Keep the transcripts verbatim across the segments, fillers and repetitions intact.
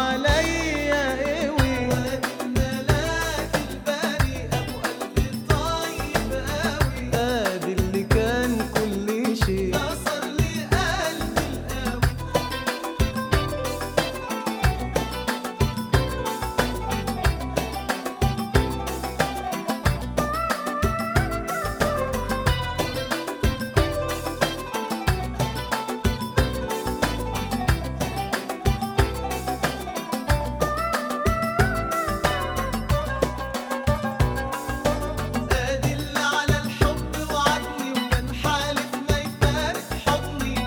عليا قوي. وادي الملاك الباري ابو قلبي طيب قوي، ادي اللي كان كل شيء كسر لي قلبي القوي. ادي اللي على الحب وعدني وكان حالف ما يفارق حضني.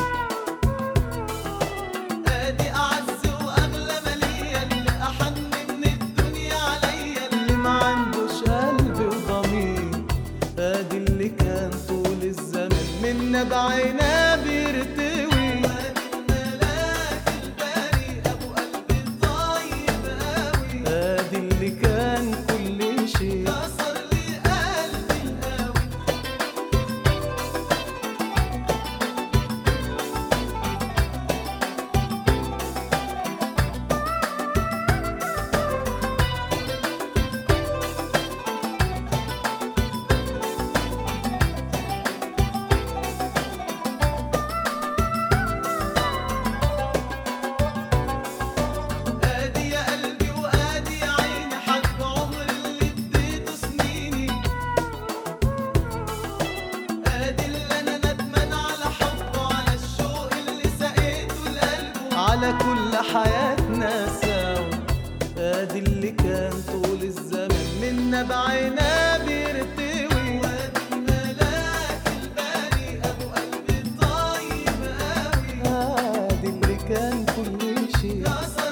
ادي اعز واغلى ماليا اللي احن من الدنيا عليا، اللي ما عندوش قلب وضمير. ادي اللي كان طول الزمن من نبعنا بيرتوي. وادي الملاك الباري ابو قلبي طيب قوي، ادي اللي كان كل شيء كسر لي قلبي القوي. ادي يا قلبي وادي يا عيني حق عمر اللي اديته سنيني. ادي اللي انا ندمان على حبه، على الشوق اللي سقيته لقلبه. على كل حياتنا سوا. ادي اللي كان طول الزمن من نبعنا بيرتوي. وادي الملاك الباري ابو قلبي طيب قوي، ادي اللي كان كل شيء كسر